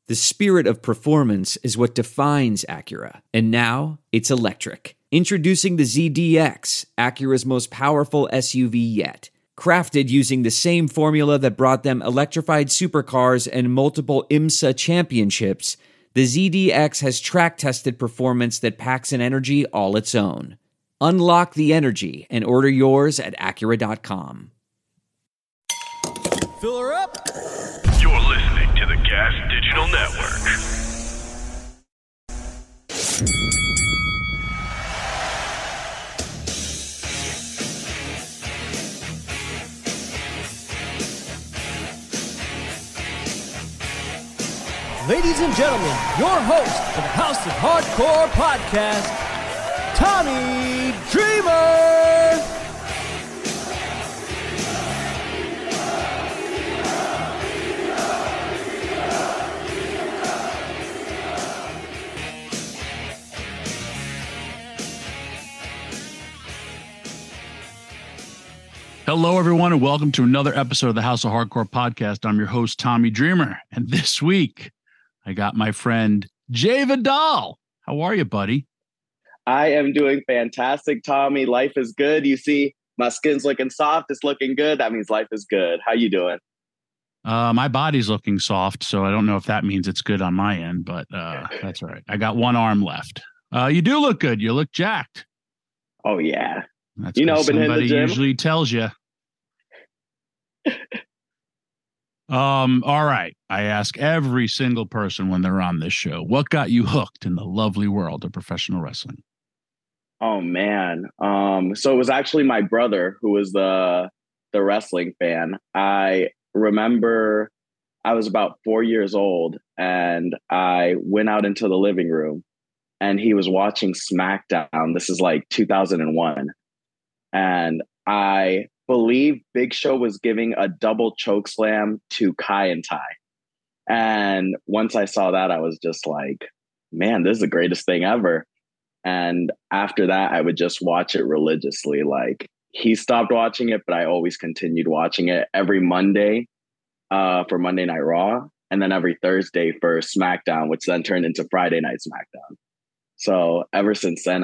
The spirit of performance is what defines Acura, and now it's electric. Introducing the ZDX, Acura's most powerful SUV yet. Crafted using the same formula that brought them electrified supercars and multiple IMSA championships, the ZDX has track-tested performance that packs an energy all its own. Unlock the energy and order yours at Acura.com. Fill her up. You're listening to the Gas Digital Network. Ladies and gentlemen, your host for the House of Hardcore podcast, Tommy Dreamer. Hello, everyone, and welcome to another episode of the House of Hardcore podcast. I'm your host, Tommy Dreamer, and this week I got my friend Jay Vidal. How are you, buddy? I am doing fantastic, Tommy. Life is good. You see, my skin's looking soft. It's looking good. That means life is good. How you doing? My body's looking soft, so I don't know if that means it's good on my end, but that's all right. I got one arm left. You do look good. You look jacked. Oh, yeah. That's been hitting the gym. Usually tells you. All right. I ask every single person when they're on this show, what got you hooked in the lovely world of professional wrestling? Oh, man. So it was actually my brother who was the wrestling fan. I remember I was about 4 years old and I went out into the living room and he was watching SmackDown. This is like 2001. And I believe Big Show was giving a double choke slam to Kai and Tai. And once I saw that, I was just like, man, this is the greatest thing ever. And after that, I would just watch it religiously. Like, he stopped watching it, but I always continued watching it every Monday for Monday Night Raw. And then every Thursday for SmackDown, which then turned into Friday Night SmackDown. So ever since then,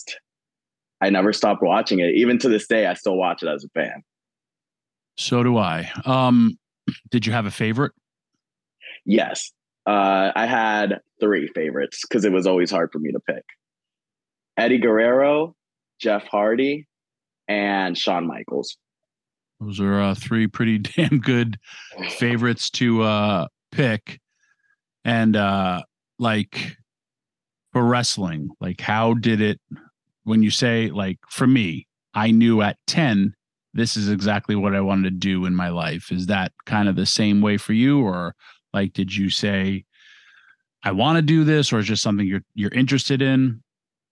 I never stopped watching it. Even to this day, I still watch it as a fan. So do I. Did you have a favorite? Yes. I had three favorites because it was always hard for me to pick. Eddie Guerrero, Jeff Hardy, and Shawn Michaels. Those are three pretty damn good favorites to pick. And like for wrestling, like how did it, when you say, like, for me, I knew at 10, this is exactly what I wanted to do in my life. Is that kind of the same way for you? Or like, did you say, I want to do this, or is just something you're interested in?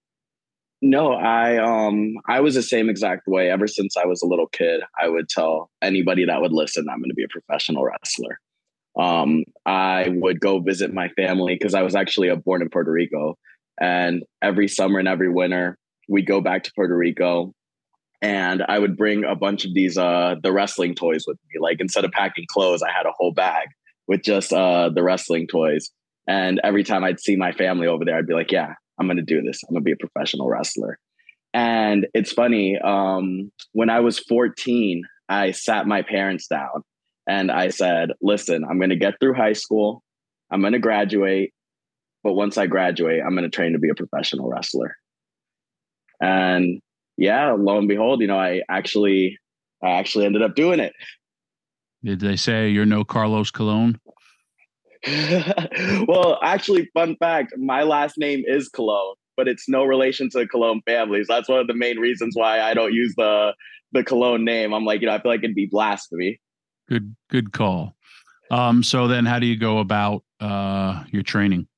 No, I was the same exact way. Ever since I was a little kid, I would tell anybody that would listen, I'm going to be a professional wrestler. I would go visit my family because I was actually born in Puerto Rico. And every summer and every winter, we'd go back to Puerto Rico and I would bring a bunch of these, the wrestling toys with me. Like, instead of packing clothes, I had a whole bag with just the wrestling toys. And every time I'd see my family over there, I'd be like, yeah, I'm going to do this. I'm going to be a professional wrestler. And it's funny. When I was 14, I sat my parents down and I said, listen, I'm going to get through high school. I'm going to graduate. But once I graduate, I'm going to train to be a professional wrestler. And yeah, lo and behold, I actually ended up doing it. Did they say you're no Carlos Colon? Well, actually, fun fact, my last name is Colon, but it's no relation to the Colon families. That's one of the main reasons why I don't use the Colon name. I'm like, I feel like it'd be blasphemy. Good call. So then how do you go about your training?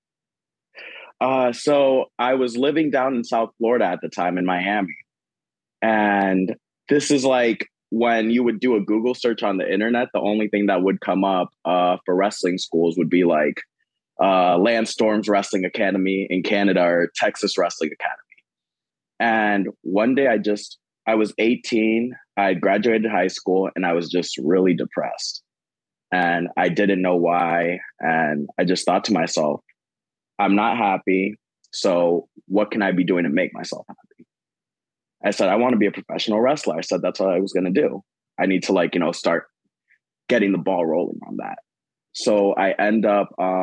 So I was living down in South Florida at the time in Miami. And this is like when you would do a Google search on the internet, the only thing that would come up for wrestling schools would be like Lance Storm's Wrestling Academy in Canada or Texas Wrestling Academy. And one day I was 18, I graduated high school, and I was just really depressed. And I didn't know why. And I just thought to myself, I'm not happy. So what can I be doing to make myself happy? I said, I want to be a professional wrestler. I said, that's what I was going to do. I need to start getting the ball rolling on that. So I end up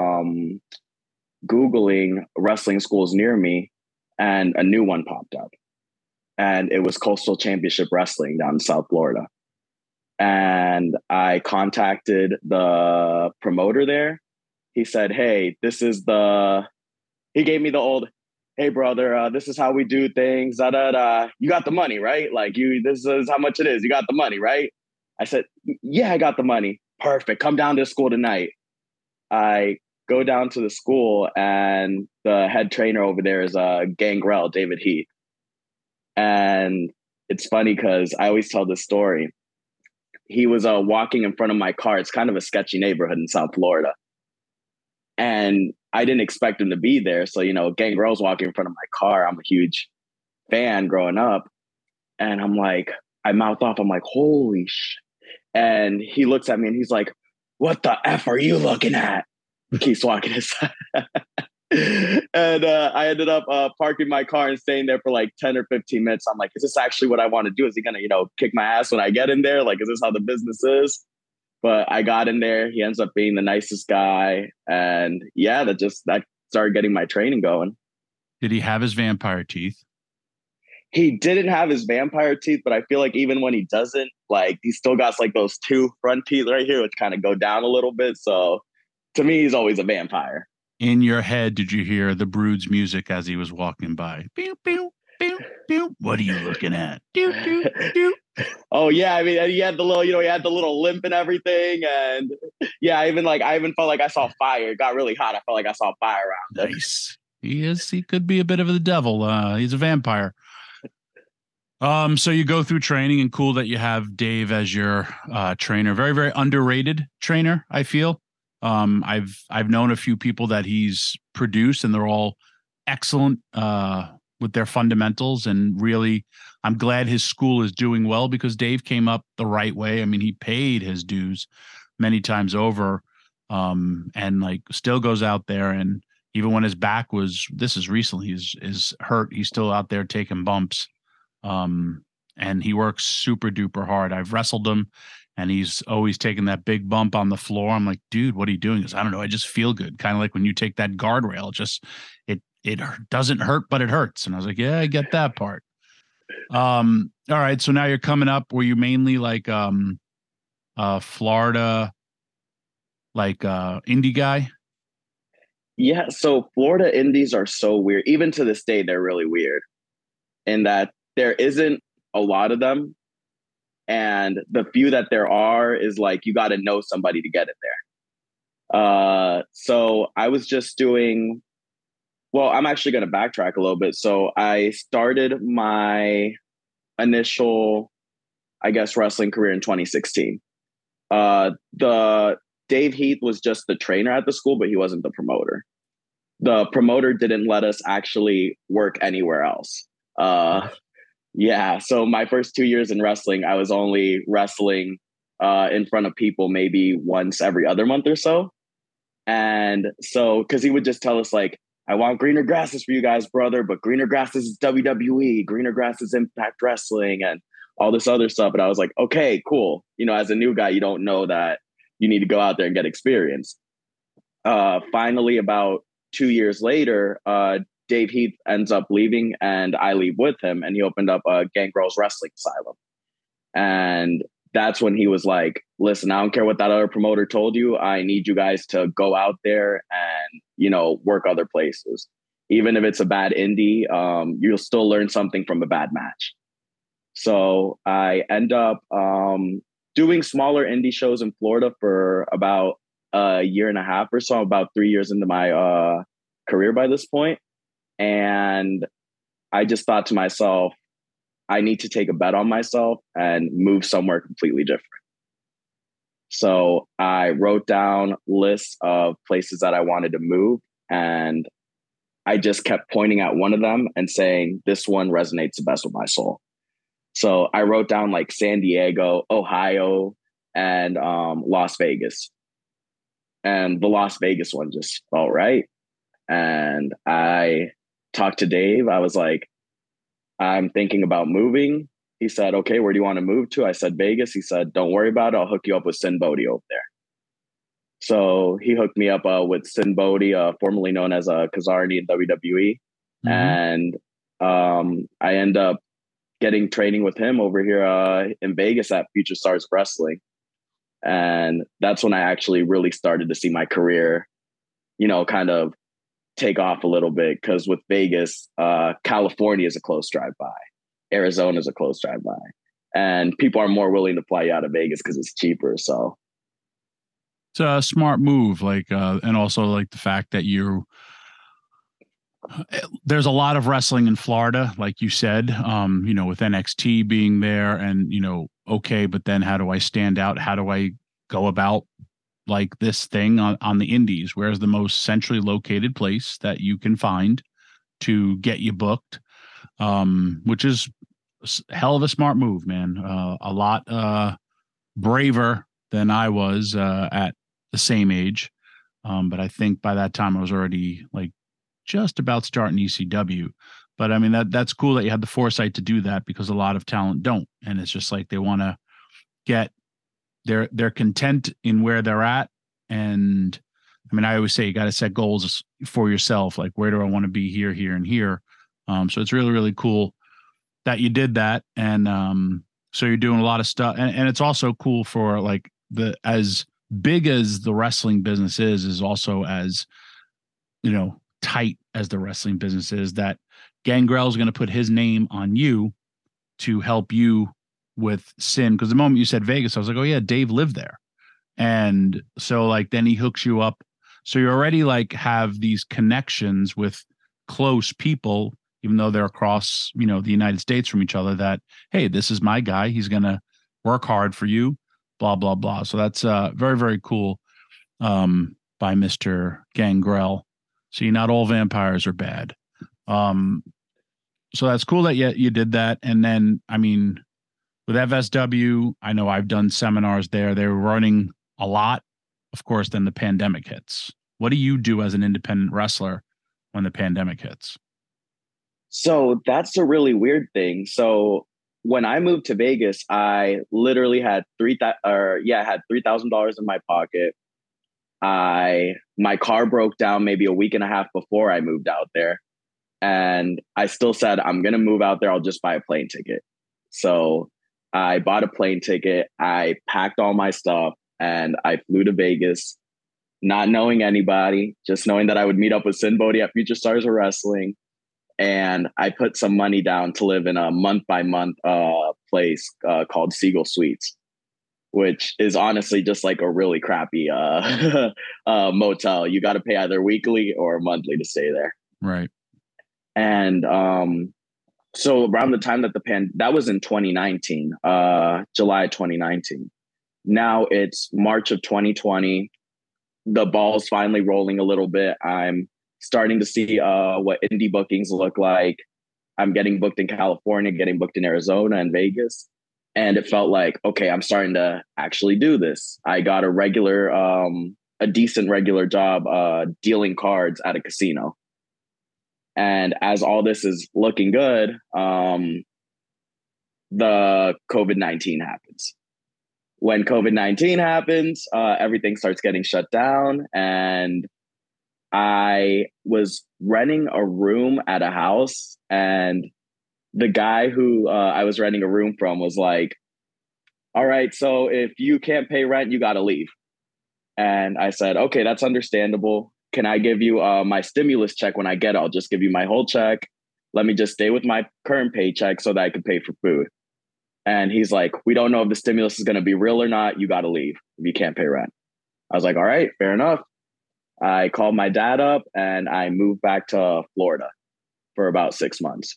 Googling wrestling schools near me, and a new one popped up. And it was Coastal Championship Wrestling down in South Florida. And I contacted the promoter there. He said, hey, he gave me the old, hey, brother, this is how we do things. Da, da, da. You got the money, right? This is how much it is. You got the money, right? I said, yeah, I got the money. Perfect. Come down to the school tonight. I go down to the school, and the head trainer over there is Gangrel, David Heath. And it's funny because I always tell this story. He was walking in front of my car. It's kind of a sketchy neighborhood in South Florida. And I didn't expect him to be there. So, Gangrel's walking in front of my car. I'm a huge fan growing up. And I'm like, I mouth off. I'm like, holy shit. And he looks at me and he's like, what the F are you looking at? He keeps walking his side. And I ended up parking my car and staying there for like 10 or 15 minutes. I'm like, is this actually what I want to do? Is he going to, kick my ass when I get in there? Like, is this how the business is? But I got in there. He ends up being the nicest guy. And yeah, that started getting my training going. Did he have his vampire teeth? He didn't have his vampire teeth, but I feel like even when he doesn't, he still got like those two front teeth right here, which kind of go down a little bit. So to me, he's always a vampire. In your head, did you hear the Brood's music as he was walking by? Pew, pew, pew, pew. What are you looking at? Pew, pew, pew. Oh yeah, I mean, he had the little, he had the little limp and everything, and yeah, I even felt like I saw fire. It got really hot. I felt like I saw fire around. Nice. He could be a bit of the devil. He's a vampire. So you go through training, and cool that you have Dave as your trainer. Very, very underrated trainer, I feel. I've known a few people that he's produced, and they're all excellent with their fundamentals, and really I'm glad his school is doing well because Dave came up the right way. I mean, he paid his dues many times over, and still goes out there, and even when his back this is recently is hurt, he's still out there taking bumps. And he works super duper hard. I've wrestled him, and he's always taking that big bump on the floor. I'm like, dude, what are you doing? Because I don't know. I just feel good. Kind of like when you take that guardrail, it doesn't hurt, but it hurts. And I was like, yeah, I get that part. All right. So now you're coming up. Were you mainly Florida, indie guy? Yeah. So Florida indies are so weird. Even to this day, they're really weird in that there isn't a lot of them. And the few that there are is you got to know somebody to get it there. So I was just doing, I'm actually going to backtrack a little bit. So I started my initial, wrestling career in 2016. The Dave Heath was just the trainer at the school, but he wasn't the promoter. The promoter didn't let us actually work anywhere else. Yeah. So my first 2 years in wrestling, I was only wrestling in front of people maybe once every other month or so. And so, because he would just tell us I want greener grasses for you guys, brother, but greener grasses is WWE, greener grasses Impact Wrestling, and all this other stuff. And I was like, okay, cool. As a new guy, you don't know that you need to go out there and get experience. Finally, about 2 years later, Dave Heath ends up leaving, and I leave with him, and he opened up a Gangrel's Wrestling Asylum. And that's when he was like, listen, I don't care what that other promoter told you. I need you guys to go out there and, work other places. Even if it's a bad indie, you'll still learn something from a bad match. So I end up doing smaller indie shows in Florida for about a year and a half or so, about 3 years into my career by this point. And I just thought to myself, I need to take a bet on myself and move somewhere completely different. So I wrote down lists of places that I wanted to move, and I just kept pointing at one of them and saying, this one resonates the best with my soul. So I wrote down San Diego, Ohio, and Las Vegas. And the Las Vegas one just felt right. And I talked to Dave. I was like, I'm thinking about moving. He said, okay, where do you want to move to? I said, Vegas. He said, don't worry about it. I'll hook you up with Sin Bodhi over there. So he hooked me up with Sin Bodhi, formerly known as Kazarni in WWE. Mm-hmm. And I end up getting training with him over here in Vegas at Future Stars Wrestling. And that's when I actually really started to see my career, kind of take off a little bit. Because with Vegas, California is a close drive by. Arizona is a close drive by. And people are more willing to fly you out of Vegas because it's cheaper. So it's a smart move. And also like the fact that there's a lot of wrestling in Florida, like you said, with NXT being there and, okay, but then how do I stand out? How do I go about like this thing on the indies? Where's the most centrally located place that you can find to get you booked? Which is a hell of a smart move, man. A lot braver than I was at the same age. But I think by that time I was already like just about starting ECW. But I mean, that's cool that you had the foresight to do that, because a lot of talent don't. And it's just like they want to get they're content in where they're at. And I mean, I always say you got to set goals for yourself. Like, where do I want to be here, here, and here? So it's really, really cool that you did that. And so you're doing a lot of stuff. And it's also cool for like as big as the wrestling business is also as, tight as the wrestling business is, that Gangrel is going to put his name on you to help you with Sin. Because the moment you said Vegas, I was like, oh yeah, Dave lived there. And so like, then he hooks you up. So you already like have these connections with close people, even though they're across, the United States from each other, that, hey, this is my guy. He's going to work hard for you, blah, blah, blah. So that's very, very cool by Mr. Gangrel. See, not all vampires are bad. So that's cool that you did that. And then, I mean, with FSW, I know I've done seminars there. They were running a lot, of course, then the pandemic hits. What do you do as an independent wrestler when the pandemic hits? So that's a really weird thing. So when I moved to Vegas, I literally had $3,000 in my pocket. My car broke down maybe a week and a half before I moved out there. And I still said, I'm going to move out there. I'll just buy a plane ticket. So I bought a plane ticket. I packed all my stuff and I flew to Vegas, not knowing anybody, just knowing that I would meet up with Sin Bodhi at Future Stars of Wrestling. And I put some money down to live in a month-by-month place called Seagull Suites, which is honestly just like a really crappy motel. You got to pay either weekly or monthly to stay there. Right. And so around the time that that was in 2019, July 2019. Now it's March of 2020. The ball's finally rolling a little bit. I'm starting to see what indie bookings look like. I'm getting booked in California, getting booked in Arizona and Vegas. And it felt like, okay, I'm starting to actually do this. I got a decent regular job dealing cards at a casino. And as all this is looking good, the COVID-19 happens. When COVID-19 happens, everything starts getting shut down. And I was renting a room at a house, and the guy who I was renting a room from was like, all right, so if you can't pay rent, you got to leave. And I said, okay, that's understandable. Can I give you my stimulus check when I get it? I'll just give you my whole check. Let me just stay with my current paycheck so that I can pay for food. And he's like, we don't know if the stimulus is going to be real or not. You got to leave if you can't pay rent. I was like, all right, fair enough. I called my dad up and I moved back to Florida for about 6 months.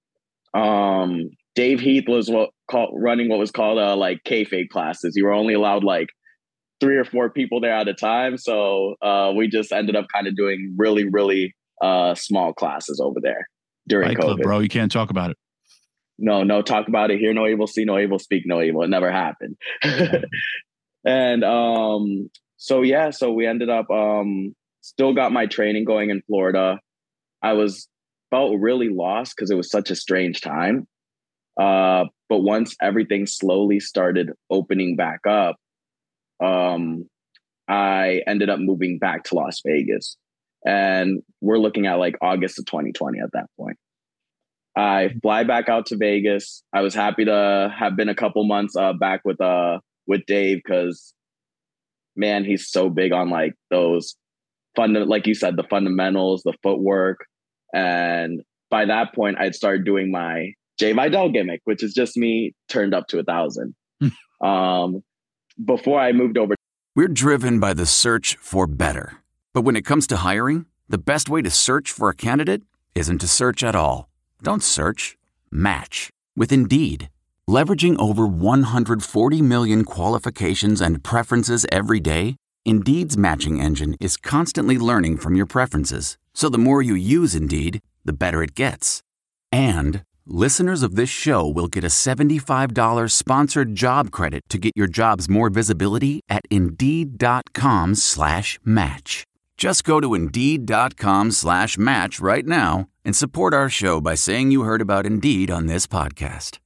Dave Heath was running what was called like kayfabe classes. You were only allowed like 3 or 4 people there at a time. So we just ended up kind of doing really, really small classes over there during COVID. Club, bro, you can't talk about it. No, talk about it. Hear no evil, see no evil, speak no evil. It never happened. And So yeah, so we ended up still got my training going in Florida. Felt really lost because it was such a strange time. But once everything slowly started opening back up, I ended up moving back to Las Vegas. And we're looking at like August of 2020 at that point. I fly back out to Vegas. I was happy to have been a couple months back with Dave because, man, he's so big on like those like you said, the fundamentals, the footwork. And by that point, I'd started doing my Jay Vidal gimmick, which is just me turned up to 1,000. Before I moved over. We're driven by the search for better. But when it comes to hiring, the best way to search for a candidate isn't to search at all. Don't search, match with Indeed. Leveraging over 140 million qualifications and preferences every day, Indeed's matching engine is constantly learning from your preferences. So the more you use Indeed, the better it gets. And listeners of this show will get a $75 sponsored job credit to get your jobs more visibility at Indeed.com/match. Just go to Indeed.com/match right now and support our show by saying you heard about Indeed on this podcast.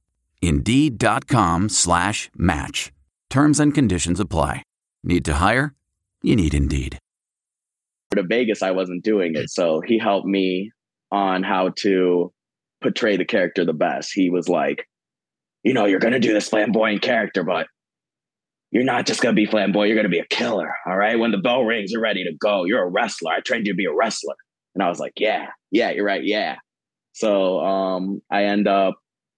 Indeed.com/match. Terms and conditions apply. Need to hire? You need Indeed. To Vegas, I wasn't doing it. So he helped me on how to portray the character the best. He was like, you're going to do this flamboyant character, but you're not just going to be flamboyant. You're going to be a killer. All right. When the bell rings, you're ready to go. You're a wrestler. I trained you to be a wrestler. And I was like, yeah, you're right. Yeah. So I end up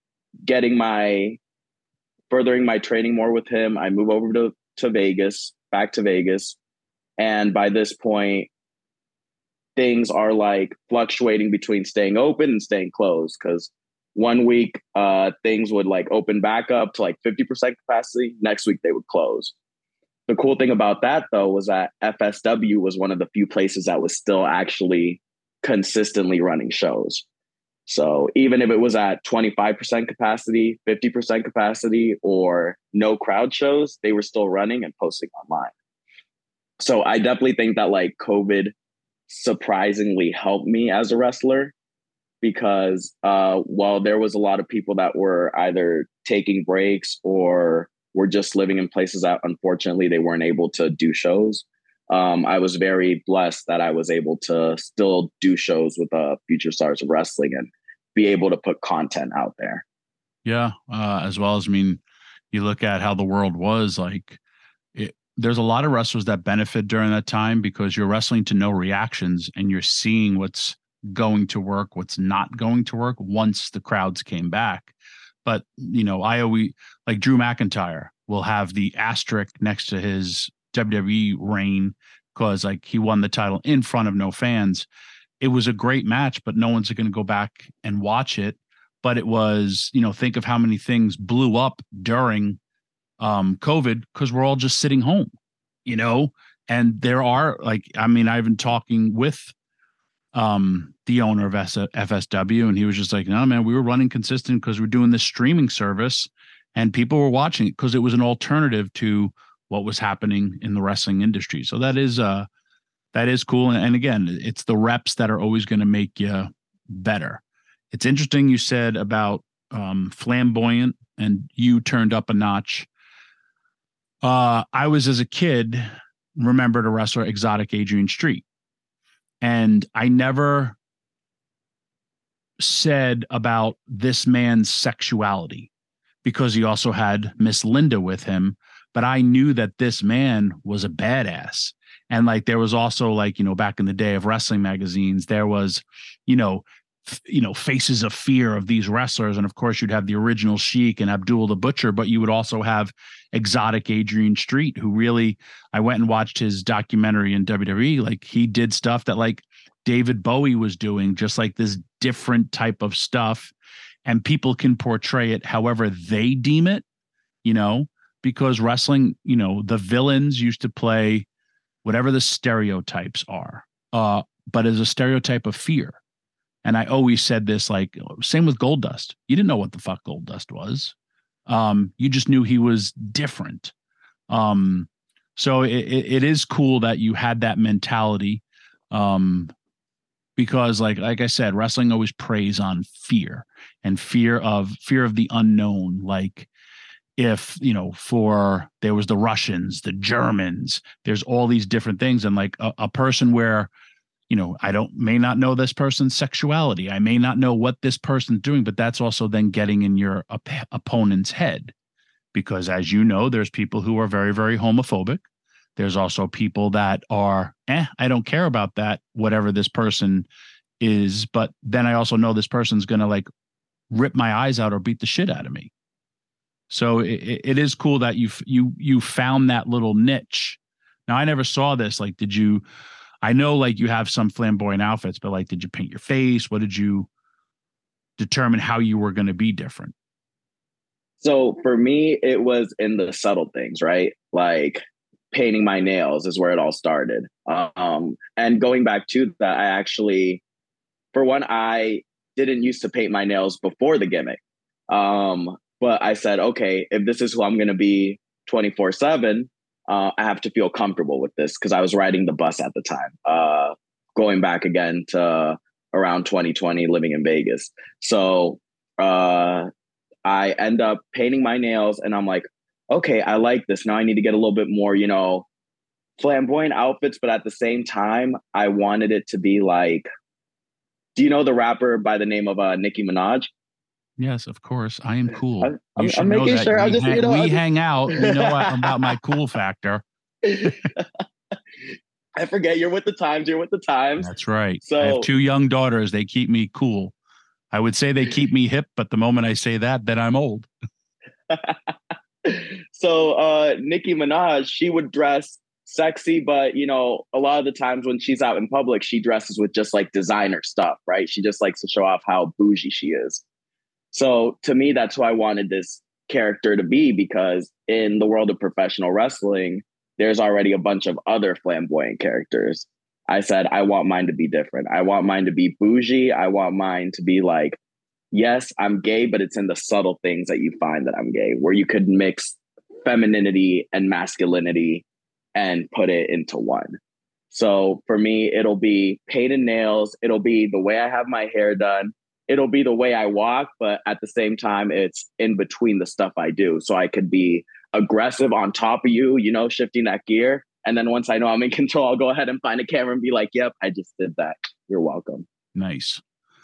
furthering my training more with him. I move over to Vegas, back to Vegas. And by this point, things are like fluctuating between staying open and staying closed. Because one week things would like open back up to like 50% capacity. Next week they would close. The cool thing about that though was that FSW was one of the few places that was still actually consistently running shows. So even if it was at 25% capacity, 50% capacity, or no crowd shows, they were still running and posting online. So I definitely think that like COVID surprisingly helped me as a wrestler because while there was a lot of people that were either taking breaks or were just living in places that unfortunately they weren't able to do shows, I was very blessed that I was able to still do shows with Future Stars of Wrestling and be able to put content out there. Yeah. As well as, you look at how the world was like, there's a lot of wrestlers that benefit during that time because you're wrestling to no reactions and you're seeing what's going to work, what's not going to work once the crowds came back. But, I always like Drew McIntyre will have the asterisk next to his WWE reign because like he won the title in front of no fans. It was a great match, but no one's going to go back and watch it. But it was, think of how many things blew up during COVID because we're all just sitting home, and there are like, I've been talking with the owner of FSW and he was just like, no, man, we were running consistent because we're doing this streaming service and people were watching it because it was an alternative to what was happening in the wrestling industry. So that is cool. And again, it's the reps that are always going to make you better. It's interesting you said about flamboyant and you turned up a notch. I was, as a kid, remembered a wrestler, Exotic Adrian Street. And I never said about this man's sexuality because he also had Miss Linda with him. But I knew that this man was a badass. And like, there was also like, back in the day of wrestling magazines, there was, faces of fear of these wrestlers. And of course you'd have the original Sheik and Abdul the Butcher, but you would also have Exotic Adrian Street, who really, I went and watched his documentary in WWE. Like he did stuff that like David Bowie was doing, just like this different type of stuff. And people can portray it however they deem it, because wrestling, the villains used to play whatever the stereotypes are, but as a stereotype of fear. And I always said this, like, same with Goldust. You didn't know what the fuck Goldust was. You just knew he was different. So So it is cool that you had that mentality. Because like I said, wrestling always preys on fear and fear of the unknown. Like if, there was the Russians, the Germans, there's all these different things. And like a person where, I may not know this person's sexuality. I may not know what this person's doing, but that's also then getting in your opponent's head. Because as you know, there's people who are very, very homophobic. There's also people that are, I don't care about that, whatever this person is. But then I also know this person's going to like rip my eyes out or beat the shit out of me. So it is cool that you found that little niche. Now, I never saw this. Like, I know like you have some flamboyant outfits, but like, did you paint your face? What did you determine how you were going to be different? So for me, it was in the subtle things, right? Like, painting my nails is where it all started. And going back to that, I actually, for one, I didn't used to paint my nails before the gimmick. But I said, okay, if this is who I'm going to be 24/7, I have to feel comfortable with this, because I was riding the bus at the time, going back again to around 2020, living in Vegas. So I end up painting my nails, and I'm like, okay, I like this. Now I need to get a little bit more, flamboyant outfits. But at the same time, I wanted it to be like, do you know the rapper by the name of Nicki Minaj? Yes, of course. I am cool. I'm making sure. We hang out. You know about my cool factor. I forget. You're with the times. That's right. So I have 2 young daughters. They keep me cool. I would say they keep me hip, but the moment I say that, then I'm old. So Nicki Minaj, she would dress sexy, but a lot of the times when she's out in public, she dresses with just like designer stuff, right? She just likes to show off how bougie she is. So to me, that's who I wanted this character to be, because in the world of professional wrestling, there's already a bunch of other flamboyant characters. I said, I want mine to be different. I want mine to be bougie. I want mine to be like, yes, I'm gay, but it's in the subtle things that you find that I'm gay, where you could mix femininity and masculinity and put it into one. So for me, it'll be painted nails. It'll be the way I have my hair done. It'll be the way I walk, but at the same time, it's in between the stuff I do. So I could be aggressive on top of you, shifting that gear. And then once I know I'm in control, I'll go ahead and find a camera and be like, yep, I just did that. You're welcome. Nice.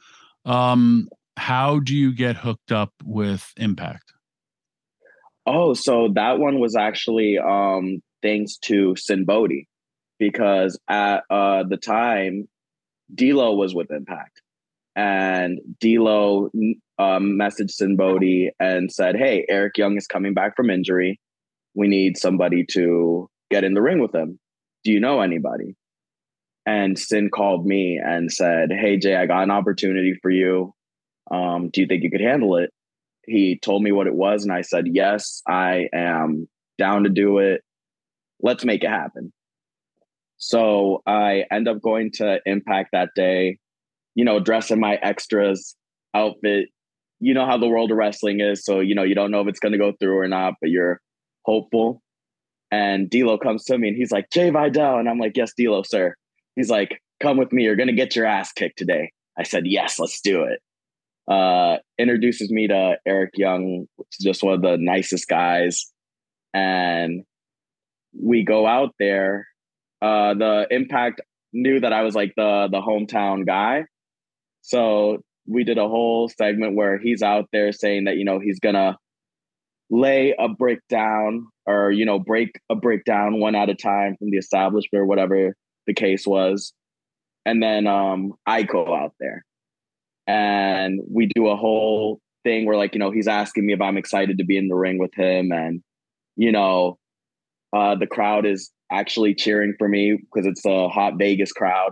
How do you get hooked up with Impact? Oh, so that one was actually thanks to Sin Bodhi, because at the time, D'Lo was with Impact. And D'Lo messaged Sin Bodhi and said, hey, Eric Young is coming back from injury. We need somebody to get in the ring with him. Do you know anybody? And Sin called me and said, hey, Jay, I got an opportunity for you. Do you think you could handle it? He told me what it was, and I said, yes, I am down to do it. Let's make it happen. So I end up going to Impact that day, dress in my extras outfit. You know how the world of wrestling is. So, you don't know if it's going to go through or not, but you're hopeful. And D'Lo comes to me and he's like, Jay Vidal. And I'm like, yes, D'Lo, sir. He's like, come with me. You're going to get your ass kicked today. I said, yes, let's do it. Introduces me to Eric Young, which is just one of the nicest guys. And we go out there. The Impact knew that I was like the hometown guy. So we did a whole segment where he's out there saying that, he's going to lay a brick down or, break a brick down one at a time from the establishment or whatever the case was. And then I go out there and we do a whole thing where he's asking me if I'm excited to be in the ring with him. And, the crowd is actually cheering for me because it's a hot Vegas crowd.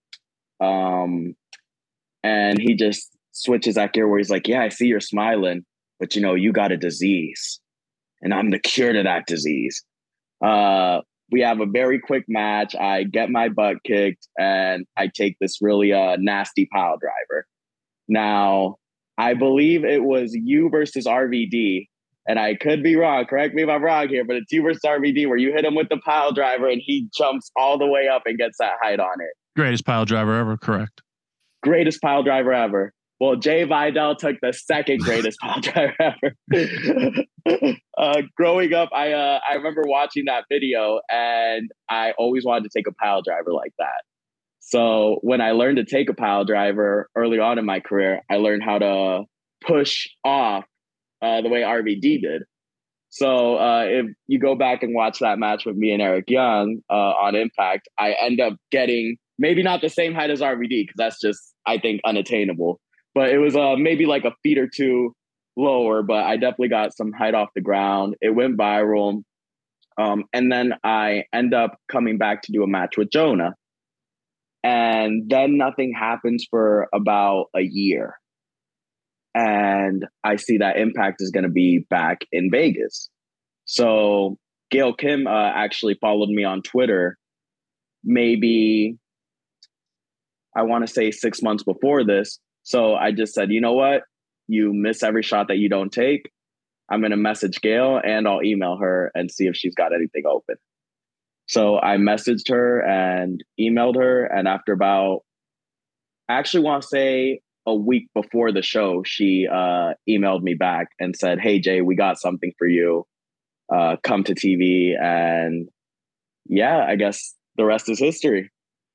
And he just switches that gear where he's like, yeah, I see you're smiling, but you got a disease and I'm the cure to that disease. We have a very quick match. I get my butt kicked and I take this really nasty pile driver. Now, I believe it was you versus RVD. and I could be wrong, correct me if I'm wrong here, but it's you versus RVD where you hit him with the pile driver and he jumps all the way up and gets that height on it. Greatest pile driver ever, correct. Greatest pile driver ever. Well, Jay Vidal took the second greatest pile driver ever. Growing up, I remember watching that video and I always wanted to take a pile driver like that. So when I learned to take a pile driver early on in my career, I learned how to push off the way RVD did. So if you go back and watch that match with me and Eric Young on Impact, I end up getting maybe not the same height as RVD because that's just, I think, unattainable. But it was maybe like a feet or two lower, but I definitely got some height off the ground. It went viral. And then I end up coming back to do a match with Jonah. And then nothing happens for about a year. And I see that Impact is going to be back in Vegas. So Gail Kim actually followed me on Twitter maybe, I want to say 6 months before this. So I just said, you know what? You miss every shot that you don't take. I'm going to message Gail and I'll email her and see if she's got anything open. So I messaged her and emailed her. And after about, I actually want to say a week before the show, she emailed me back and said, hey, Jay, we got something for you. Come to TV. And yeah, I guess the rest is history.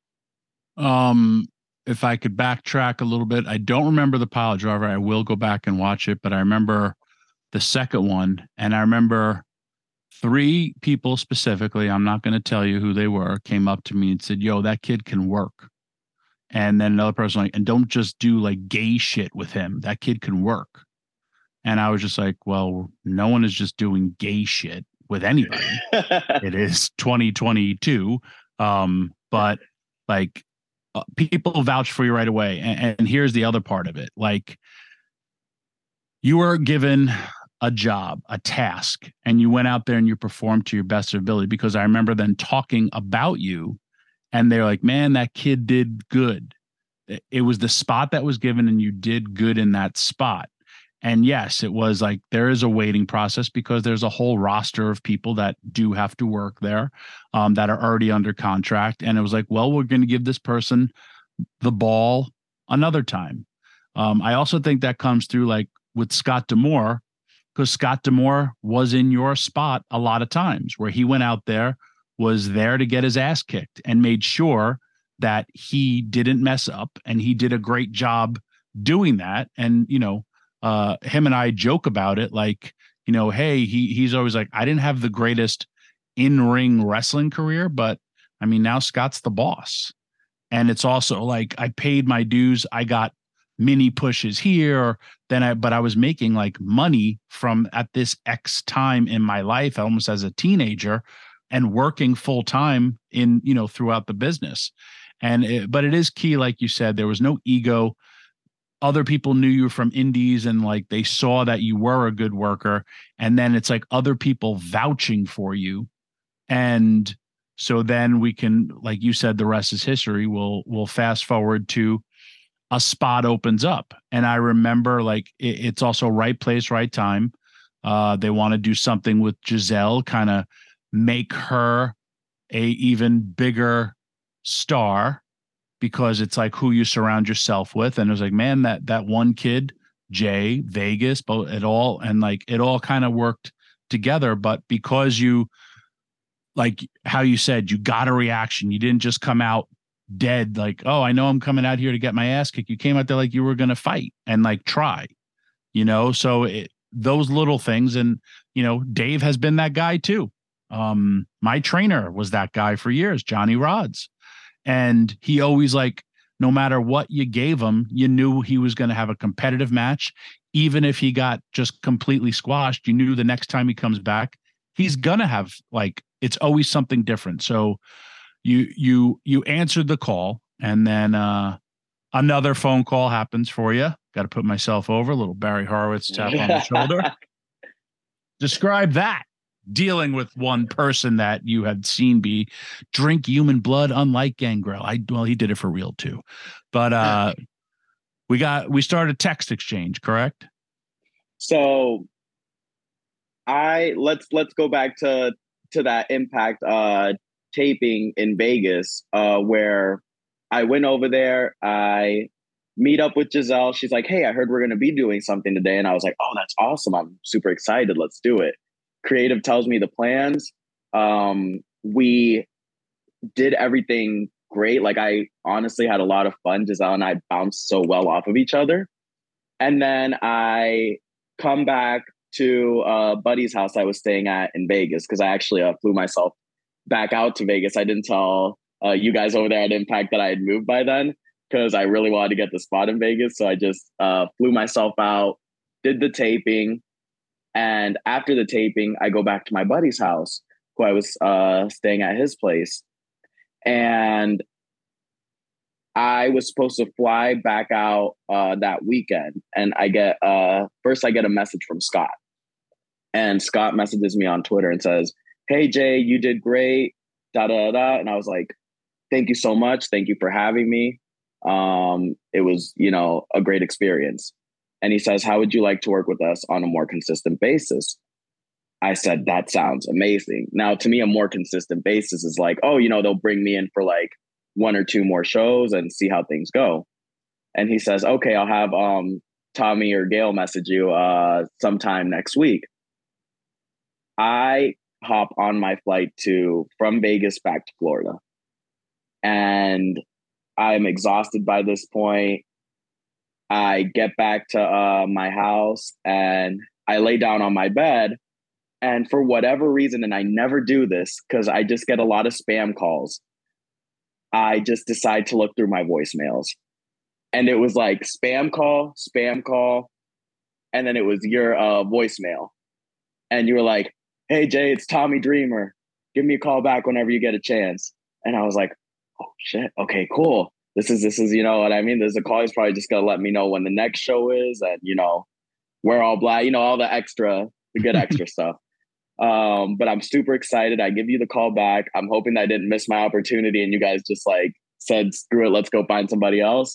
If I could backtrack a little bit, I don't remember the pile driver. I will go back and watch it, but I remember the second one. And I remember 3 people specifically, I'm not going to tell you who they were, came up to me and said, yo, that kid can work. And then another person like, and don't just do like gay shit with him. That kid can work. And I was just like, well, no one is just doing gay shit with anybody. It is 2022. But like, people vouch for you right away. And here's the other part of it. Like, you were given a job, a task, and you went out there and you performed to your best ability, because I remember then talking about you and they're like, man, that kid did good. It was the spot that was given and you did good in that spot. And yes, it was like, there is a waiting process because there's a whole roster of people that do have to work there that are already under contract. And it was like, well, we're going to give this person the ball another time. I also think that comes through like with Scott D'Amore, because Scott D'Amore was in your spot a lot of times where he went out there, was there to get his ass kicked and made sure that he didn't mess up. And he did a great job doing that. And, you know, him and I joke about it, like, you know, hey, he's always like, I didn't have the greatest in-ring wrestling career, but I mean, now Scott's the boss. And it's also like, I paid my dues. I got mini pushes here, but I was making like money from at this X time in my life, almost as a teenager, and working full time in, you know, throughout the business. But it is key. Like you said, there was no ego. Other people knew you from indies and like they saw that you were a good worker. And then it's like other people vouching for you. And so then we can, like you said, the rest is history. We'll fast forward to a spot opens up. And I remember like it's also right place, right time. They want to do something with Giselle, kind of make her a even bigger star, because it's like who you surround yourself with. And it was like, man, that one kid, Jay, Vegas, both it all, and like it all kind of worked together. But because you, like how you said, you got a reaction, you didn't just come out dead like, oh, I know I'm coming out here to get my ass kicked. You came out there like you were going to fight and like try, you know. So those little things. And you know, Dave has been that guy too. My trainer was that guy for years, Johnny Rods. And he always, like, no matter what you gave him, you knew he was going to have a competitive match. Even if he got just completely squashed, you knew the next time he comes back, he's going to have, like, it's always something different. So you answered the call, and then another phone call happens for you. Got to put myself over, a little Barry Horowitz tap on the shoulder. Describe that. Dealing with one person that you had seen drink human blood, unlike Gangrel. Well, he did it for real too. But we started a text exchange, correct? So let's go back to that Impact taping in Vegas, where I went over there. I meet up with Giselle. She's like, "Hey, I heard we're going to be doing something today," and I was like, "Oh, that's awesome! I'm super excited. Let's do it." Creative tells me the plans. We did everything great. Like, I honestly had a lot of fun. Giselle and I bounced so well off of each other. And then I come back to a buddy's house I was staying at in Vegas, because I actually flew myself back out to Vegas. I didn't tell you guys over there at Impact that I had moved by then, because I really wanted to get the spot in Vegas. So I just flew myself out, did the taping. And after the taping, I go back to my buddy's house, who I was staying at his place. And I was supposed to fly back out that weekend. And I get first I get a message from Scott. And Scott messages me on Twitter and says, "Hey, Jay, you did great, da, da, da." And I was like, "Thank you so much. Thank you for having me. It was, a great experience." And he says, "How would you like to work with us on a more consistent basis?" I said, "That sounds amazing." Now, to me, a more consistent basis is like, oh, they'll bring me in for like 1 or 2 more shows and see how things go. And he says, "Okay, I'll have Tommy or Gail message you sometime next week." I hop on my flight from Vegas back to Florida. And I'm exhausted by this point. I get back to my house and I lay down on my bed. And for whatever reason, and I never do this because I just get a lot of spam calls, I just decide to look through my voicemails. And it was like spam call. And then it was your voicemail. And you were like, "Hey, Jay, it's Tommy Dreamer. Give me a call back whenever you get a chance." And I was like, "Oh, shit. Okay, cool. This is, you know what I mean? There's a call. He's probably just going to let me know when the next show is. And, we're all black, all the good extra stuff. But I'm super excited. I give you the call back. I'm hoping that I didn't miss my opportunity and you guys just like said, "Screw it, let's go find somebody else."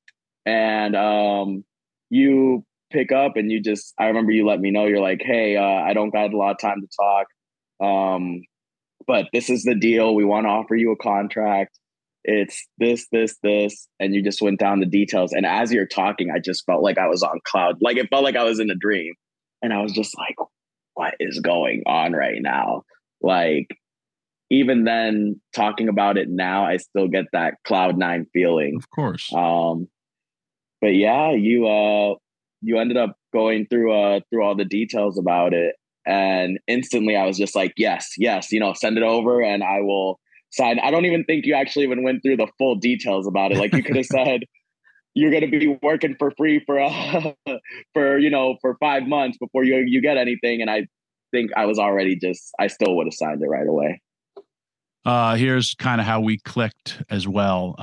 And you pick up and I remember you let me know, you're like, "Hey, I don't got a lot of time to talk. But this is the deal. We want to offer you a contract. It's this. And you just went down the details. And as you're talking, I just felt like I was on cloud. Like, it felt like I was in a dream. And I was just like, what is going on right now? Like, even then, talking about it now, I still get that Cloud9 feeling. Of course. But yeah, you ended up going through all the details about it. And instantly I was just like, yes, send it over and I will sign. I don't even think you actually even went through the full details about it. Like, you could have said, "You're going to be working for free for 5 months before you get anything." And I think I was already I still would have signed it right away. Here's kind of how we clicked as well.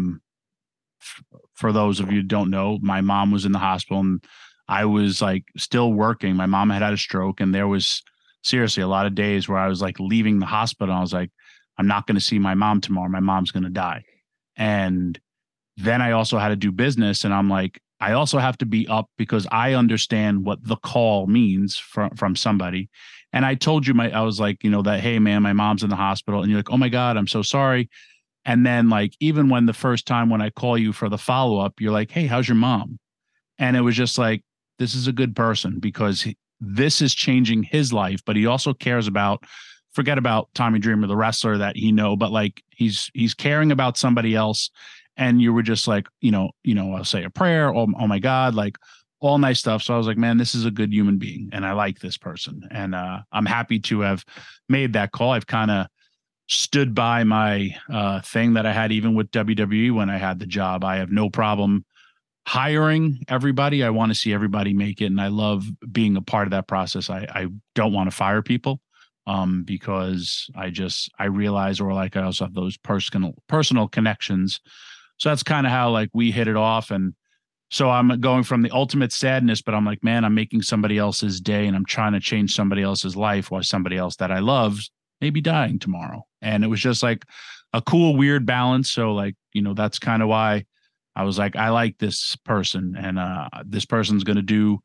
For those of you who don't know, my mom was in the hospital and I was like still working. My mom had a stroke and there was seriously a lot of days where I was like leaving the hospital. I was like, "I'm not going to see my mom tomorrow. My mom's going to die." And then I also had to do business. And I'm like, I also have to be up because I understand what the call means from somebody. And I told you I was like, that, "Hey man, my mom's in the hospital." And you're like, "Oh my God, I'm so sorry." And then like, even when the first time when I call you for the follow-up, you're like, "Hey, how's your mom?" And it was just like, this is a good person because this is changing his life, but he also cares forget about Tommy Dreamer, the wrestler that but like he's caring about somebody else. And you were just like, I'll say a prayer. Oh my God, like all nice stuff. So I was like, man, this is a good human being and I like this person. And I'm happy to have made that call. I've kind of stood by my thing that I had even with WWE when I had the job. I have no problem hiring everybody. I want to see everybody make it. And I love being a part of that process. I don't want to fire people because I realize, or like I also have those personal connections. So that's kind of how like we hit it off. And so I'm going from the ultimate sadness, but I'm like, man, I'm making somebody else's day and I'm trying to change somebody else's life while somebody else that I love may be dying tomorrow. And it was just like a cool, weird balance. So like, that's kind of why I was like, I like this person and this person's going to do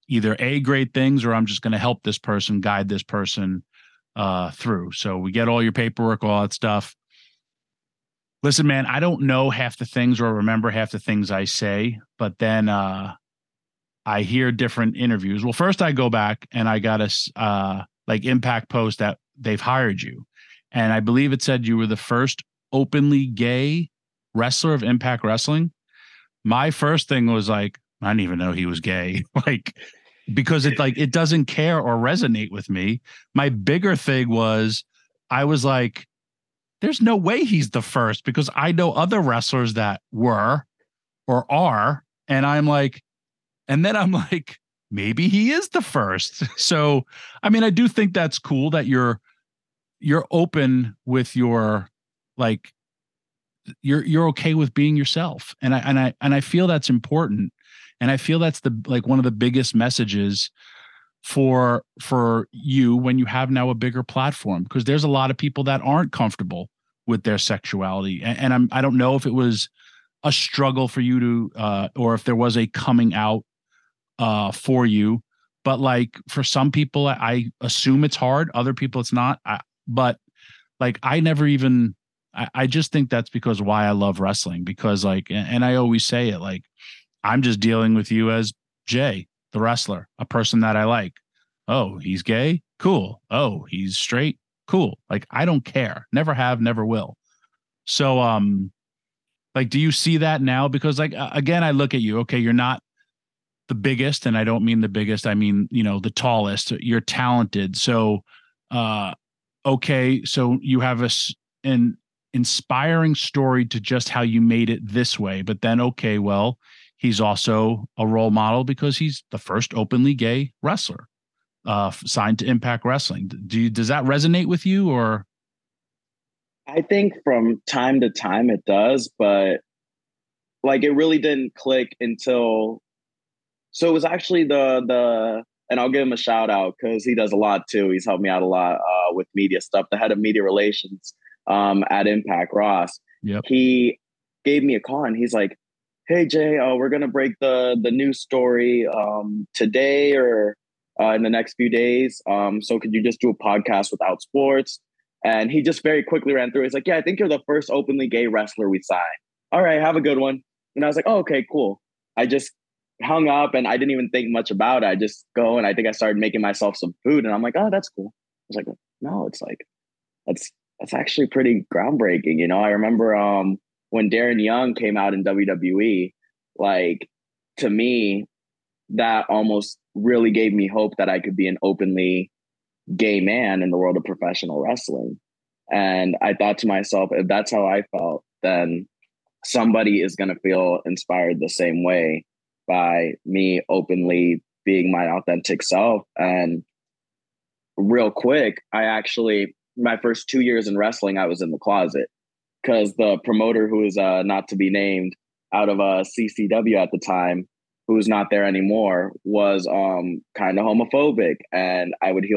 either great things, or I'm just going to help this person, guide this person through. So we get all your paperwork, all that stuff. Listen, man, I don't know half the things or remember half the things I say, but then I hear different interviews. Well, first I go back and I got a like Impact post that they've hired you. And I believe it said you were the first openly gay wrestler of Impact Wrestling. My first thing was like, I didn't even know he was gay. Like, because it doesn't care or resonate with me. My bigger thing was, I was like, there's no way he's the first, because I know other wrestlers that were or are. And I'm like, maybe he is the first. So, I mean, I do think that's cool that you're open with your, like, you're okay with being yourself. And I feel that's important. And I feel that's one of the biggest messages for you when you have now a bigger platform, because there's a lot of people that aren't comfortable with their sexuality. And I don't know if it was a struggle for you to, or if there was a coming out for you, but like for some people, I assume it's hard. Other people it's not. But like, I just think that's because why I love wrestling, because like, and I always say it, like, I'm just dealing with you as Jay, the wrestler, a person that I like. Oh, he's gay? Cool. Oh, he's straight? Cool. Like, I don't care. Never have, never will. So, like, do you see that now? Because like, again, I look at you, okay, you're not the biggest, and I don't mean the biggest, I mean, the tallest. You're talented. So, okay, so you have an inspiring story to just how you made it this way, but then, okay, well, he's also a role model because he's the first openly gay wrestler signed to Impact Wrestling. Does that resonate with you, or? I think from time to time it does, but like, it really didn't click until, so it was actually the and I'll give him a shout out because he does a lot too. He's helped me out a lot with media stuff. The head of media relations at Impact, Ross. Yep. He gave me a call and he's like, "Hey Jay, we're gonna break the news story today or in the next few days. So could you just do a podcast with Outsports?" And he just very quickly ran through. He's like, "Yeah, I think you're the first openly gay wrestler we signed. All right, have a good one." And I was like, "Oh, okay, cool." I just hung up and I didn't even think much about it. I just go and I think I started making myself some food and I'm like, "Oh, that's cool." I was like, no, it's like, that's actually pretty groundbreaking. I remember when Darren Young came out in WWE, like, to me, that almost really gave me hope that I could be an openly gay man in the world of professional wrestling. And I thought to myself, if that's how I felt, then somebody is going to feel inspired the same way by me openly being my authentic self. And real quick, my first 2 years in wrestling, I was in the closet because the promoter, who is not to be named, out of CCW at the time, who's not there anymore, was kind of homophobic, and I would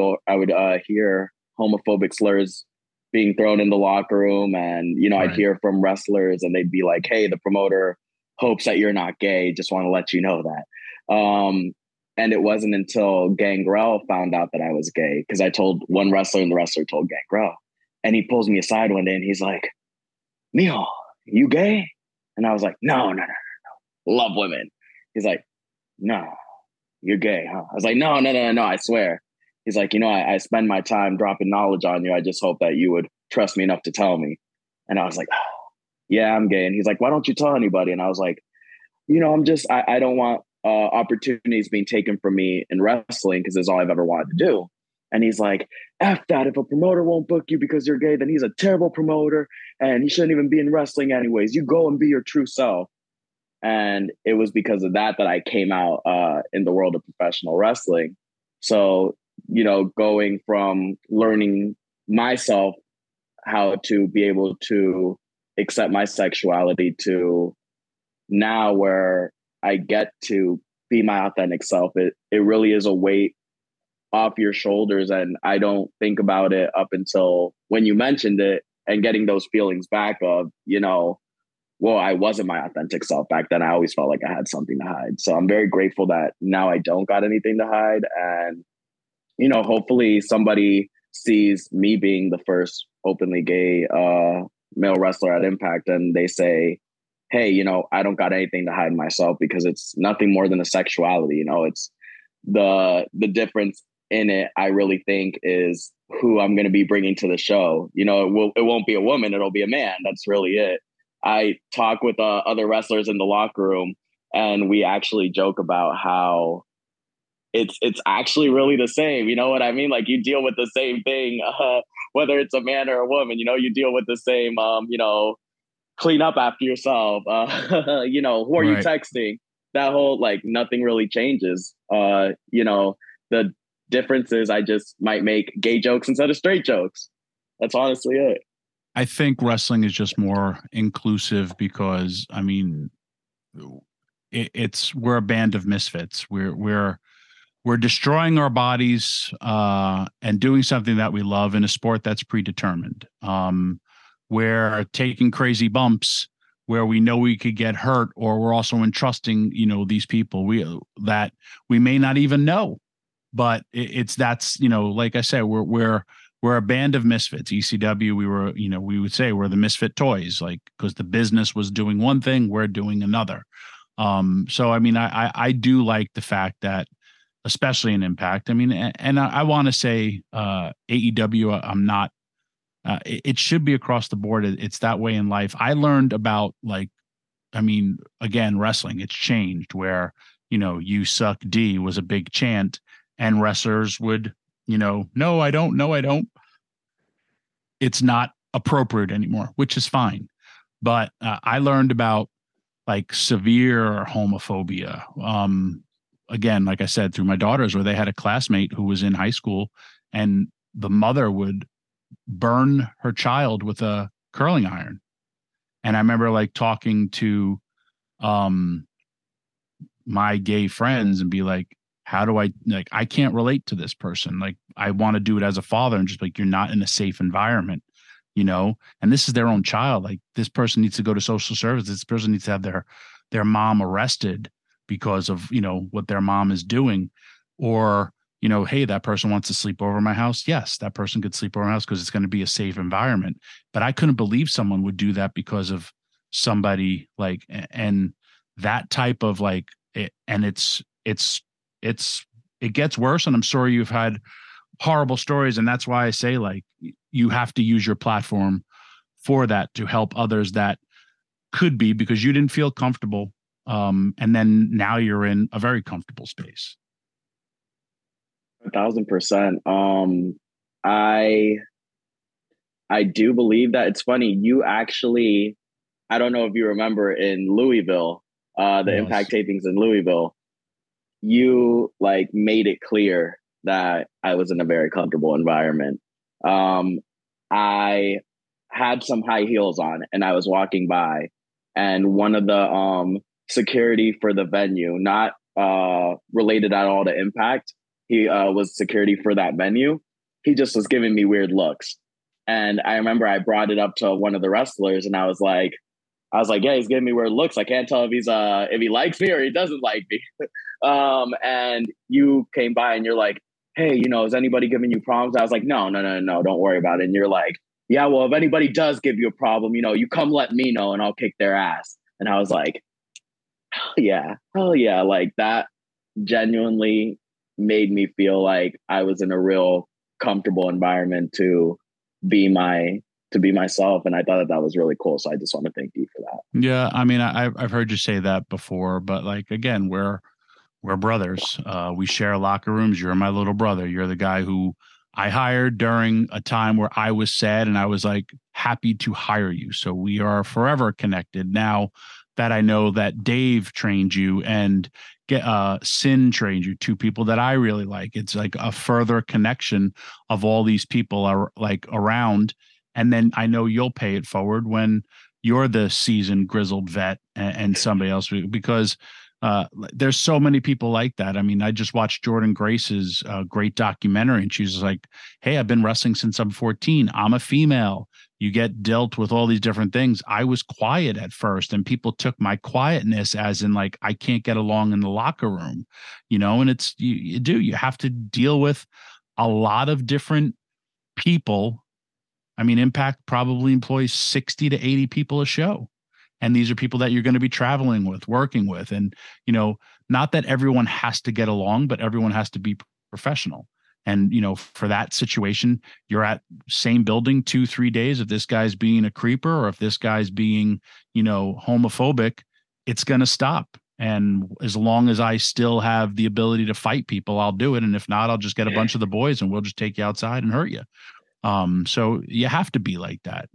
hear homophobic slurs being thrown in the locker room, and right. I'd hear from wrestlers, and they'd be like, "Hey, the promoter hopes that you're not gay. Just want to let you know that." And it wasn't until Gangrel found out that I was gay, because I told one wrestler and the wrestler told Gangrel. And he pulls me aside one day and he's like, "Mijo, you gay?" And I was like, no. Love women. He's like, "No, you're gay, huh?" I was like, no, I swear. He's like, I spend my time dropping knowledge on you. I just hope that you would trust me enough to tell me." And I was like, "Oh, yeah, I'm gay." And he's like, "Why don't you tell anybody?" And I was like, I don't want opportunities being taken from me in wrestling, because it's all I've ever wanted to do. And he's like, "F that. If a promoter won't book you because you're gay, then he's a terrible promoter and he shouldn't even be in wrestling anyways. You go and be your true self." And it was because of that I came out in the world of professional wrestling. So, going from learning myself how to be able to accept my sexuality to now where I get to be my authentic self, it really is a weight off your shoulders. And I don't think about it up until when you mentioned it, and getting those feelings back of, I wasn't my authentic self back then. I always felt like I had something to hide. So I'm very grateful that now I don't got anything to hide. And, hopefully somebody sees me being the first openly gay male wrestler at Impact, and they say, hey, I don't got anything to hide myself, because it's nothing more than a sexuality. It's the difference in it, I really think, is who I'm going to be bringing to the show. It won't be a woman, it'll be a man. That's really it. I talk with other wrestlers in the locker room, and we actually joke about how it's actually really the same. You know what I mean? Like, you deal with the same thing, whether it's a man or a woman. You deal with the same, clean up after yourself. Who are you texting? That whole, like, nothing really changes. The difference is I just might make gay jokes instead of straight jokes. That's honestly it. I think wrestling is just more inclusive because, I mean, we're a band of misfits. We're destroying our bodies and doing something that we love in a sport that's predetermined. We're taking crazy bumps where we know we could get hurt, or we're also entrusting, these people that we may not even know. But that's like I said, we're a band of misfits. ECW, we would say we're the misfit toys, like, because the business was doing one thing, we're doing another. So I mean, I do like the fact that, especially in Impact, I mean, and I want to say AEW, I'm not. It should be across the board. It's that way in life. I learned about, like, I mean, again, wrestling. It's changed where you suck D was a big chant. And wrestlers would, no, I don't. No, I don't. It's not appropriate anymore, which is fine. But I learned about, like, severe homophobia. Again, like I said, through my daughters, where they had a classmate who was in high school, and the mother would burn her child with a curling iron. And I remember, like, talking to my gay friends and be like, how do I can't relate to this person. Like, I want to do it as a father, and just, like, you're not in a safe environment, and this is their own child. Like, this person needs to go to social services. This person needs to have their mom arrested because of, what their mom is doing. Or, hey, that person wants to sleep over my house. Yes, that person could sleep over my house because it's going to be a safe environment. But I couldn't believe someone would do that because of somebody, like, and that type of, like, and it gets worse. And I'm sure you've had horrible stories. And that's why I say, like, you have to use your platform for that, to help others that could be, because you didn't feel comfortable. And then now you're in a very comfortable space. 1,000%. I do believe that. It's funny. You actually, I don't know if you remember, in Louisville, the Yes. Impact tapings in Louisville, you, like, made it clear that I was in a very comfortable environment. I had some high heels on, and I was walking by, and one of the security for the venue, not related at all to Impact, he was security for that venue. He just was giving me weird looks. And I remember I brought it up to one of the wrestlers, and I was like, yeah, he's giving me weird looks. I can't tell if he likes me or he doesn't like me. And you came by and you're like, hey, is anybody giving you problems? I was like, no, don't worry about it. And you're like, yeah, well, if anybody does give you a problem, you come let me know and I'll kick their ass. And I was like, hell yeah. Like, that genuinely made me feel like I was in a real comfortable environment to be myself. And I thought that was really cool. So I just want to thank you for that. Yeah. I mean, I've heard you say that before, but, like, again, we're brothers. We share locker rooms. You're my little brother. You're the guy who I hired during a time where I was sad, and I was, like, happy to hire you. So we are forever connected. Now that I know that Dave trained you and Sin trained you, two people that I really like, it's like a further connection of all these people are, like, around. And then I know you'll pay it forward when you're the seasoned grizzled vet and somebody else, because There's so many people like that. I mean, I just watched Jordan Grace's great documentary, and she was like, hey, I've been wrestling since I'm 14. I'm a female. You get dealt with all these different things. I was quiet at first, and people took my quietness as in like, I can't get along in the locker room, and it's, you have to deal with a lot of different people. I mean, Impact probably employs 60 to 80 people a show. And these are people that you're going to be traveling with, working with. And, not that everyone has to get along, but everyone has to be professional. And, for that situation, you're at same building 2-3 days. If this guy's being a creeper or if this guy's being, homophobic, it's going to stop. And as long as I still have the ability to fight people, I'll do it. And if not, I'll just get a bunch of the boys and we'll just take you outside and hurt you. So you have to be like that,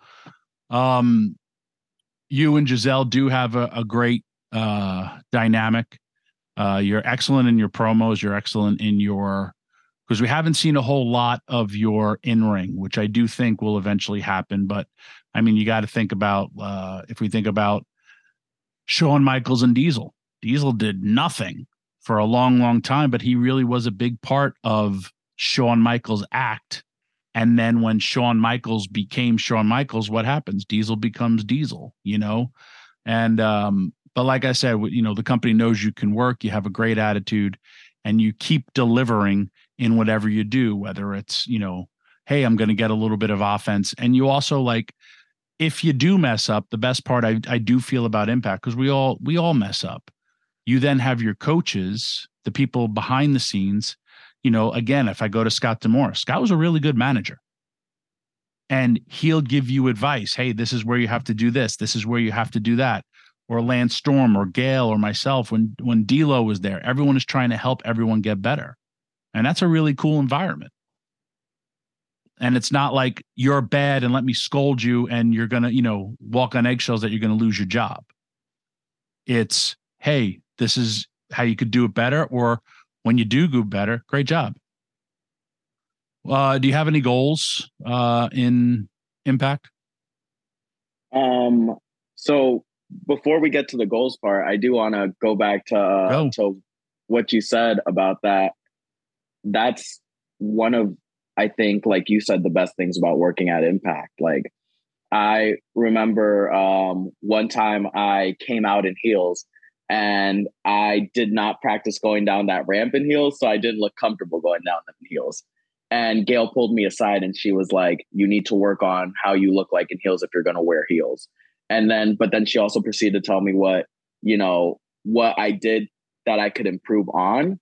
you and Giselle do have a great dynamic. You're excellent in your promos. You're excellent in because we haven't seen a whole lot of your in-ring, which I do think will eventually happen. But I mean, you got to think about, if we think about Shawn Michaels and Diesel. Diesel did nothing for a long, long time, but he really was a big part of Shawn Michaels' act. And then when Shawn Michaels became Shawn Michaels, what happens? Diesel becomes Diesel, And, but like I said, the company knows you can work, you have a great attitude, and you keep delivering in whatever you do, whether it's, hey, I'm going to get a little bit of offense. And you also, like, if you do mess up, the best part I do feel about Impact, because we all mess up. You then have your coaches, the people behind the scenes. Again, if I go to Scott D'Amore, Scott was a really good manager. And he'll give you advice. Hey, this is where you have to do this. This is where you have to do that. Or Lance Storm or Gail or myself, when D'Lo was there, everyone is trying to help everyone get better. And that's a really cool environment. And it's not like you're bad and let me scold you and you're going to, walk on eggshells that you're going to lose your job. It's, hey, this is how you could do it better. Or when you do better, great job. Do you have any goals in Impact? So before we get to the goals part, I do want to go back to what you said about that. That's one of, I think, like you said, the best things about working at Impact. Like, I remember one time I came out in heels and I did not practice going down that ramp in heels. So I didn't look comfortable going down them in heels. And Gail pulled me aside and she was like, you need to work on how you look like in heels if you're going to wear heels. But then she also proceeded to tell me what I did that I could improve on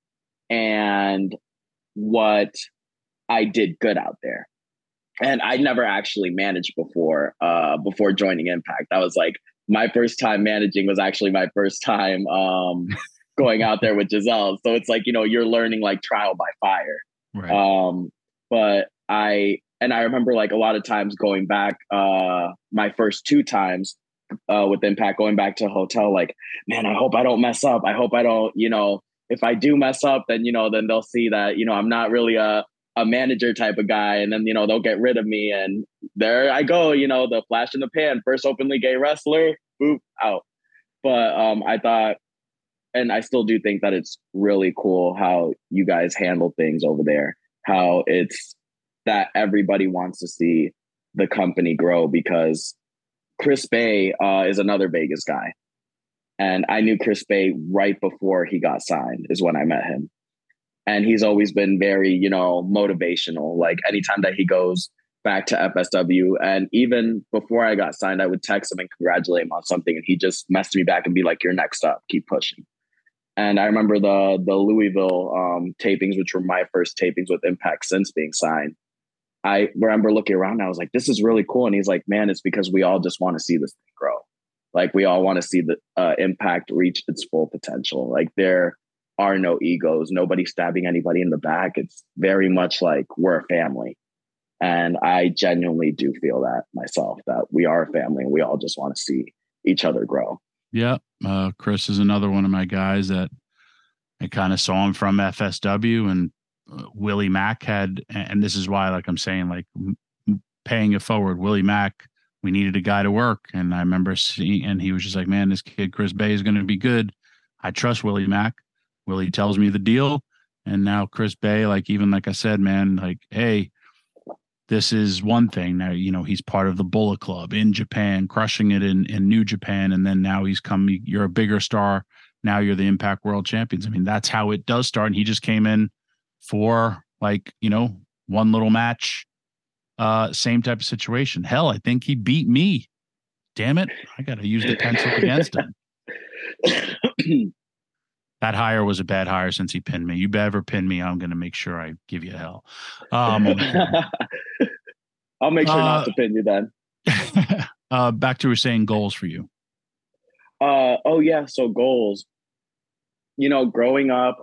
and what I did good out there. And I never actually managed before joining Impact. That was like my first time managing was actually my first time going out there with Giselle. So it's like, you're learning like trial by fire. Right. But I remember like a lot of times going back, my first 2 times with Impact, going back to a hotel, like, man, I hope I don't mess up. I hope I don't, if I do mess up, then, then they'll see that, I'm not really a manager type of guy. And then, they'll get rid of me. And there I go, the flash in the pan, first openly gay wrestler, boop, out. But I thought, and I still do think that it's really cool how you guys handle things over there, how it's that everybody wants to see the company grow, because Chris Bay is another Vegas guy. And I knew Chris Bay right before he got signed is when I met him. And he's always been very, motivational. Like anytime that he goes back to FSW, and even before I got signed, I would text him and congratulate him on something. And he just messaged me back and be like, you're next up, keep pushing. And I remember the Louisville tapings, which were my first tapings with Impact since being signed. I remember looking around and I was like, this is really cool. And he's like, man, it's because we all just want to see this thing grow. Like we all want to see the Impact reach its full potential. Like there are no egos, nobody stabbing anybody in the back. It's very much like we're a family. And I genuinely do feel that myself, that we are a family and we all just want to see each other grow. Yeah. Chris is another one of my guys that I kind of saw him from FSW, and Willie Mack had, and this is why, like I'm saying, like paying it forward, Willie Mack, we needed a guy to work. And I remember seeing, and he was just like, man, this kid, Chris Bay, is going to be good. I trust Willie Mack. Willie tells me the deal. And now Chris Bey, like I said, man, like, hey, this is one thing. Now, he's part of the Bullet Club in Japan, crushing it in New Japan. And then now you're a bigger star. Now you're the Impact World Champions. I mean, that's how it does start. And he just came in for one little match, same type of situation. Hell, I think he beat me. Damn it. I got to use the pencil against him. That hire was a bad hire since he pinned me. You ever pin me, I'm going to make sure I give you hell. I'll make sure not to pin you then. Back to saying goals for you. So goals. Growing up,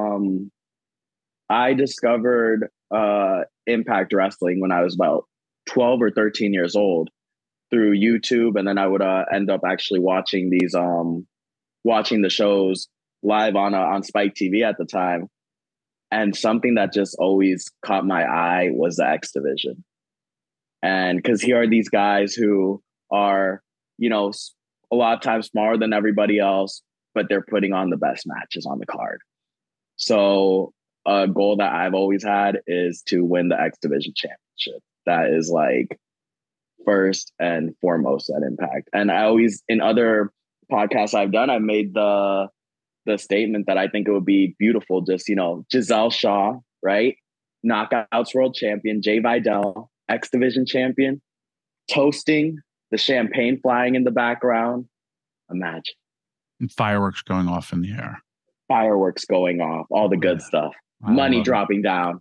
I discovered Impact Wrestling when I was about 12 or 13 years old through YouTube, and then I would end up actually watching the shows live on Spike TV at the time. And something that just always caught my eye was the X Division. And because here are these guys who are, a lot of times smaller than everybody else, but they're putting on the best matches on the card. So a goal that I've always had is to win the X Division championship. That is like first and foremost at Impact. And I always, in other podcasts I've done, I've made the statement that I think it would be beautiful. Just, Giselle Shaw, right? Knockouts world champion, Jay Vidal, X Division champion, toasting, the champagne flying in the background. Imagine. And fireworks going off in the air. Fireworks going off, all the good stuff. Money dropping down.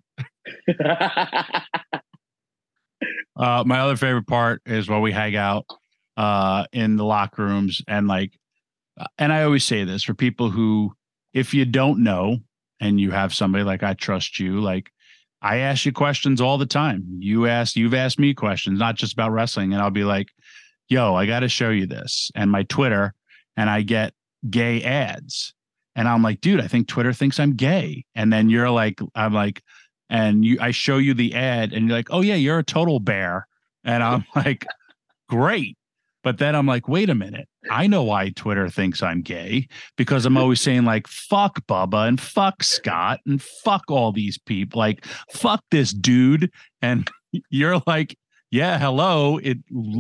My other favorite part is when we hang out in the locker rooms and and I always say this for people who, if you don't know and you have somebody like I trust you, like I ask you questions all the time. You've asked me questions, not just about wrestling. And I'll be like, yo, I got to show you this. And my Twitter, and I get gay ads. And I'm like, dude, I think Twitter thinks I'm gay. And then you're like, I show you the ad and you're like, oh yeah, you're a total bear. And I'm like, great. But then I'm like, wait a minute. I know why Twitter thinks I'm gay, because I'm always saying like, fuck Bubba and fuck Scott and fuck all these people. Like, fuck this dude. And you're like, yeah, hello. It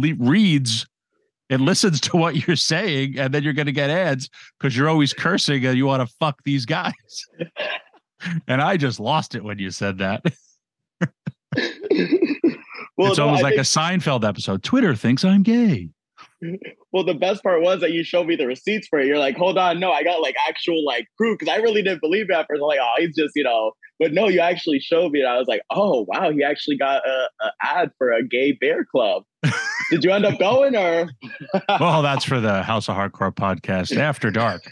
listens to what you're saying. And then you're going to get ads because you're always cursing and you want to fuck these guys. And I just lost it when you said that. It's almost like a Seinfeld episode. Twitter thinks I'm gay. Well, the best part was that you showed me the receipts for it. You're like, hold on, no, I got actual proof, because I really didn't believe it at first. I'm like, oh, he's just, but no, you actually showed me. And I was like, oh, wow, he actually got an ad for a gay bear club. Did you end up going or? Well, that's for the House of Hardcore podcast after dark.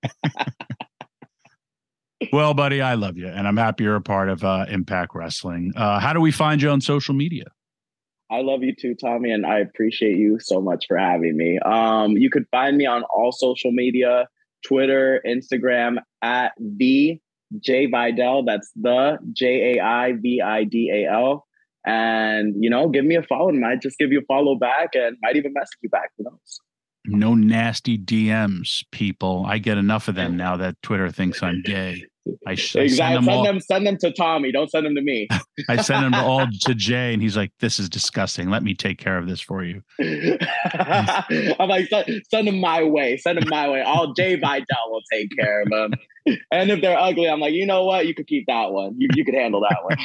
Well, buddy, I love you, and I'm happy you're a part of Impact Wrestling. How do we find you on social media? I love you too, Tommy, and I appreciate you so much for having me. You could find me on all social media, Twitter, Instagram, at the Jay Vidal. That's the JAIVIDAL. And, give me a follow. Might just give you a follow back and might even message you back. Who knows? No nasty DMs, people. I get enough of them now that Twitter thinks I'm gay. Exactly. Send them to Tommy. Don't send them to me. I send them all to Jay, and he's like, "This is disgusting. Let me take care of this for you." I'm like, send them my way. Send them my way. All Jay Vidal will take care of them. And if they're ugly, I'm like, you know what? You could keep that one. You could handle that one.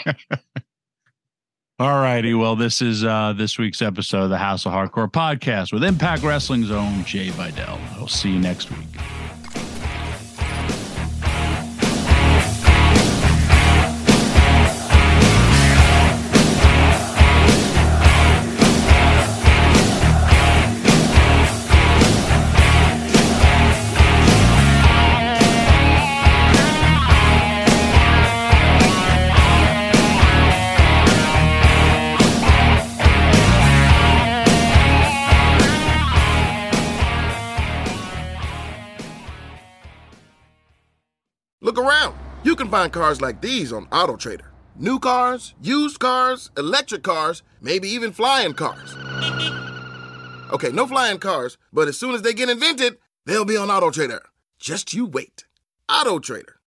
All righty. Well, this is this week's episode of the House of Hardcore podcast with Impact Wrestling's own Jay Vidal. I'll see you next week. Look around. You can find cars like these on AutoTrader. New cars, used cars, electric cars, maybe even flying cars. Okay, no flying cars, but as soon as they get invented, they'll be on AutoTrader. Just you wait. AutoTrader.